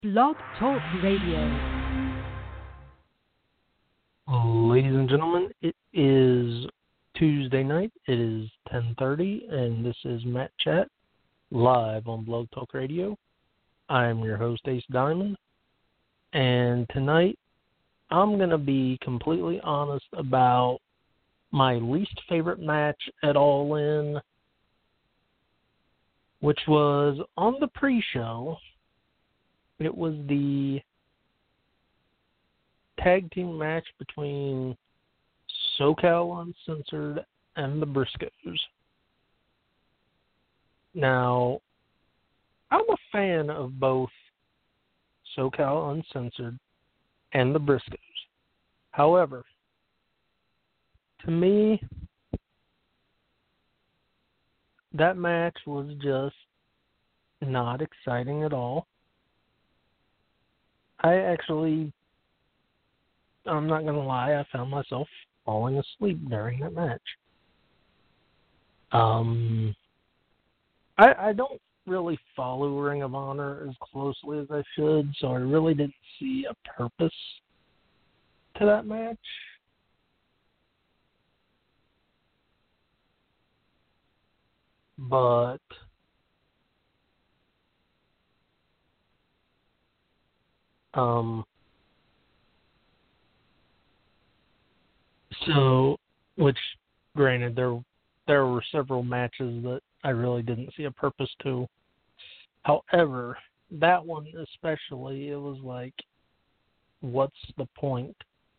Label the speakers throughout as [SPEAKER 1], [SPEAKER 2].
[SPEAKER 1] Blog Talk Radio.
[SPEAKER 2] Ladies and gentlemen, it is Tuesday night. It is 10:30, and this is Matt Chat live on Blog Talk Radio. I'm your host, Ace Diamond, and tonight I'm going to be completely honest about my least favorite match at All In, which was on the pre-show. It was the tag team match between SoCal Uncensored and the Briscoes. Now, I'm a fan of both SoCal Uncensored and the Briscoes. However, to me, that match was just not exciting at all. I'm not going to lie, I found myself falling asleep during that match. I don't really follow Ring of Honor as closely as I should, so I really didn't see a purpose to that match. But which granted there were several matches that I really didn't see a purpose to. However, that one especially, it was like, what's the point?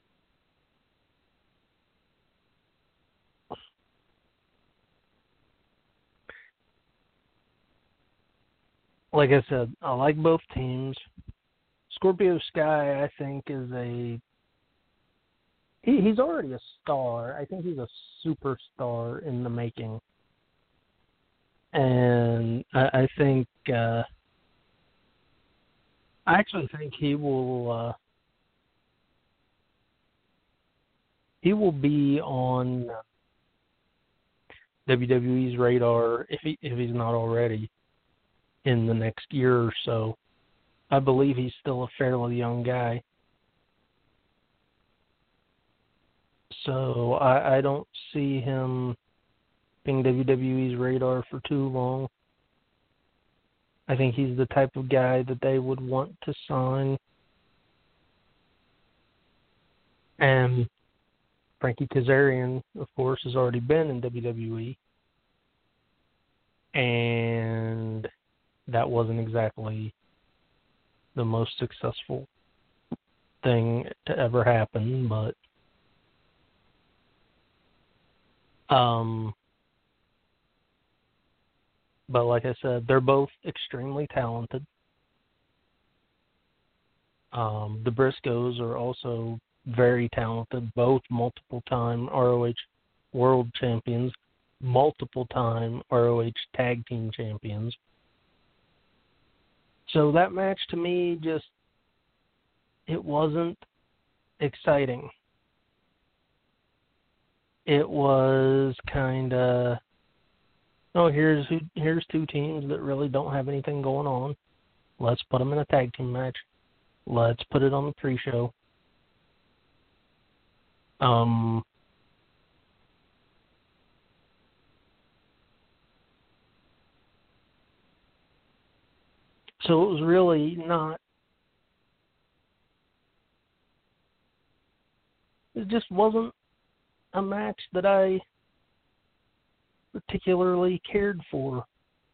[SPEAKER 2] Like I said, I like both teams. Scorpio Sky, I think, is he's already a star. I think he's a superstar in the making. And I think, I actually think he will be on WWE's radar if he's not already in the next year or so. I believe he's still a fairly young guy. So I don't see him being WWE's radar for too long. I think he's the type of guy that they would want to sign. And Frankie Kazarian, of course, has already been in WWE. And that wasn't exactly the most successful thing to ever happen, but like I said, they're both extremely talented. The Briscoes are also very talented, both multiple-time ROH World Champions, multiple-time ROH Tag Team Champions. So that match to me it wasn't exciting. It was kind of, here's two teams that really don't have anything going on. Let's put them in a tag team match. Let's put it on the pre-show. So it was really not. It just wasn't a match that I particularly cared for.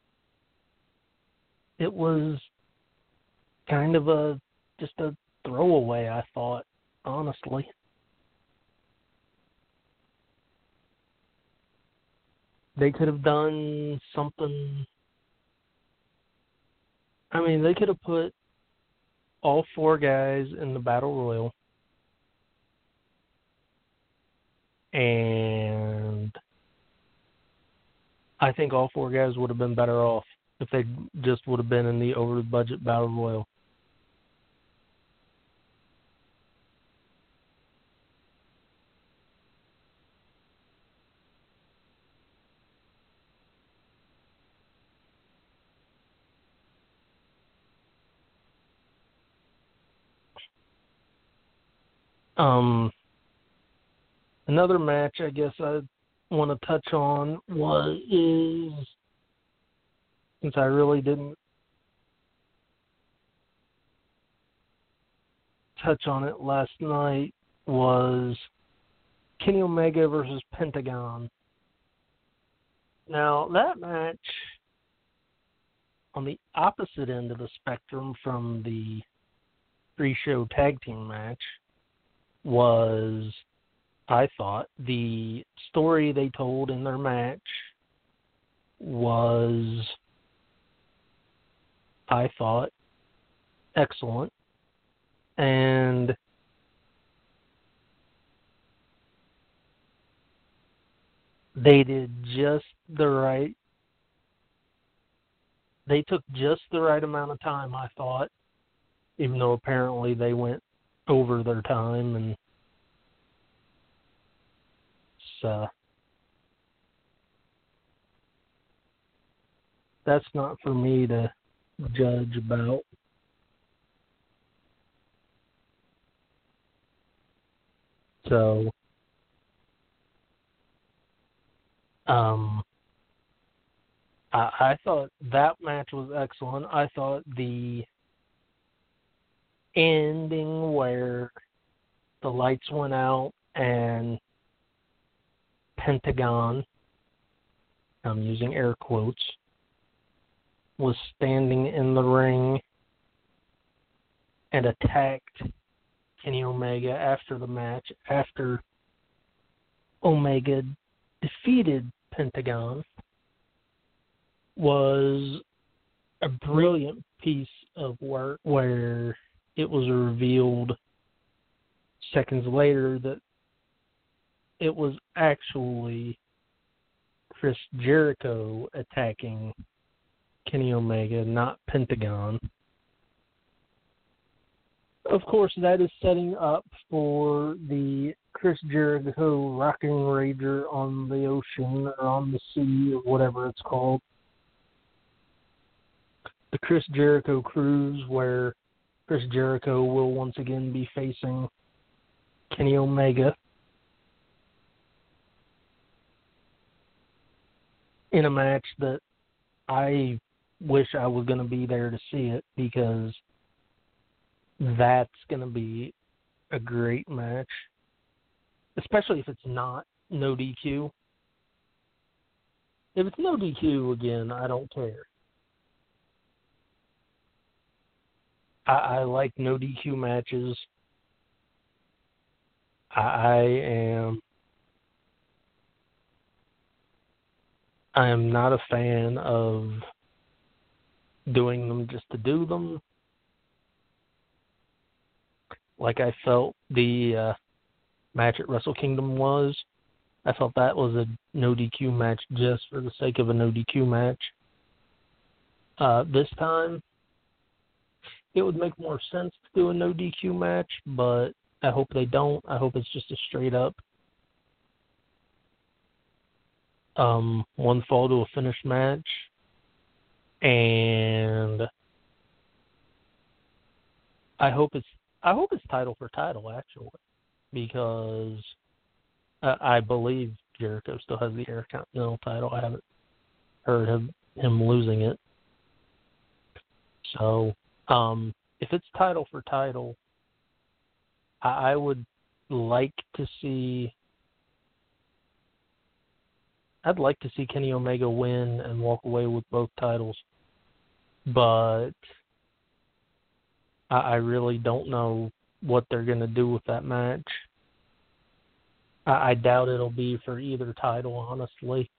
[SPEAKER 2] It was kind of just a throwaway, I thought, honestly. They could have done something. I mean, they could have put all four guys in the Battle Royal. And I think all four guys would have been better off if they just would have been in the over-the-budget Battle Royal. Another match I guess I want to touch on is, since I really didn't touch on it last night, was Kenny Omega versus Pentagon. Now, that match, on the opposite end of the spectrum from the pre-show tag team match, was, I thought, the story they told in their match was, I thought, excellent. And they did just the right, they took just the right amount of time, I thought, even though apparently they went over their time, and that's not for me to judge about. So, I thought that match was excellent. I thought the ending where the lights went out and Pentagon, I'm using air quotes, was standing in the ring and attacked Kenny Omega after the match, after Omega defeated Pentagon, was a brilliant piece of work, where it was revealed seconds later that it was actually Chris Jericho attacking Kenny Omega, not Pentagon. Of course, that is setting up for the Chris Jericho Rockin' Rager on the ocean, or on the sea, or whatever it's called. The Chris Jericho Cruise, where Chris Jericho will once again be facing Kenny Omega in a match that I wish I was going to be there to see it, because that's going to be a great match, especially if it's not no DQ. If it's no DQ, again, I don't care. I like no DQ matches. I am not a fan of doing them just to do them. Like I felt the match at Wrestle Kingdom was. I felt that was a no DQ match just for the sake of a no DQ match. This time, it would make more sense to do a no DQ match, but I hope they don't. I hope it's just a straight up one fall to a finish match. And I hope it's title for title, actually, because I believe Jericho still has the Intercontinental title. I haven't heard of him losing it. So, if it's title for title, I would like to see. I'd like to see Kenny Omega win and walk away with both titles, but I really don't know what they're going to do with that match. I doubt it'll be for either title, honestly.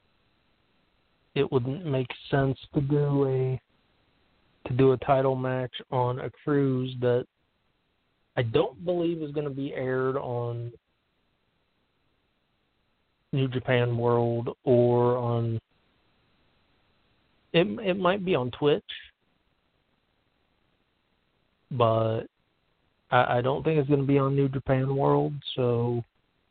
[SPEAKER 2] It wouldn't make sense to do a title match on a cruise that I don't believe is going to be aired on New Japan World or on... It might be on Twitch, but I don't think it's going to be on New Japan World, so...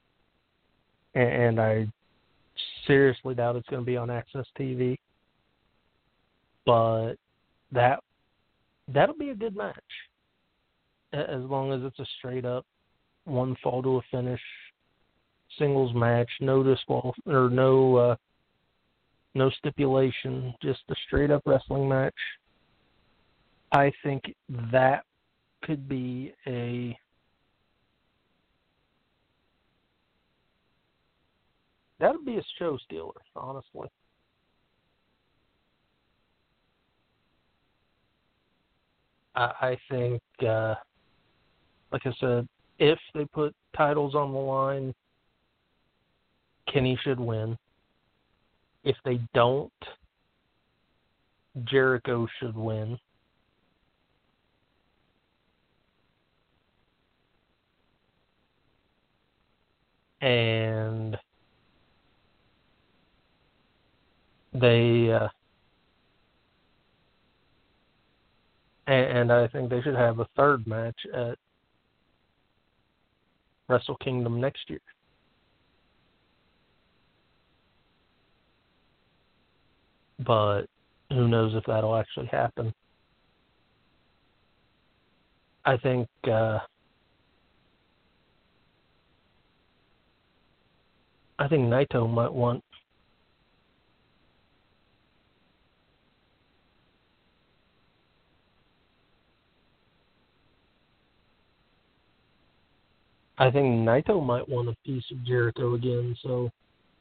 [SPEAKER 2] And I seriously doubt it's going to be on Access TV. But that'll be a good match, as long as it's a straight up one fall to a finish singles match, no stipulation, just a straight up wrestling match. I think that could be that would be a show stealer, honestly. I think, like I said, if they put titles on the line, Kenny should win. If they don't, Jericho should win. And and I think they should have a third match at Wrestle Kingdom next year. But who knows if that'll actually happen. I think Naito might want a piece of Jericho again, so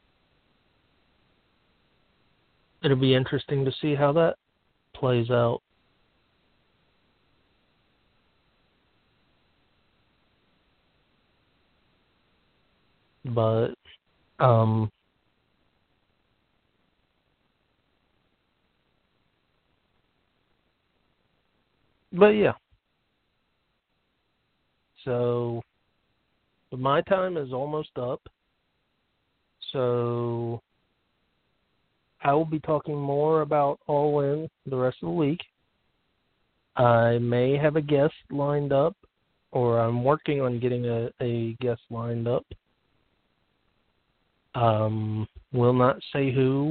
[SPEAKER 2] it'll be interesting to see how that plays out. But yeah. So my time is almost up. So I will be talking more about All In the rest of the week. I may have a guest lined up, or I'm working on getting a guest lined up. Will not say who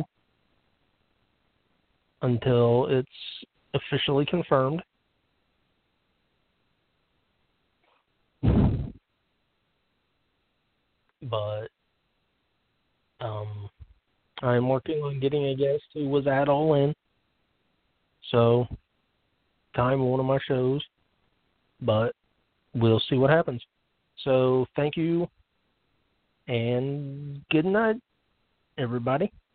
[SPEAKER 2] until it's officially confirmed. But I'm working on getting a guest who was at All In. So, time one of my shows. But we'll see what happens. So, thank you, and good night, everybody.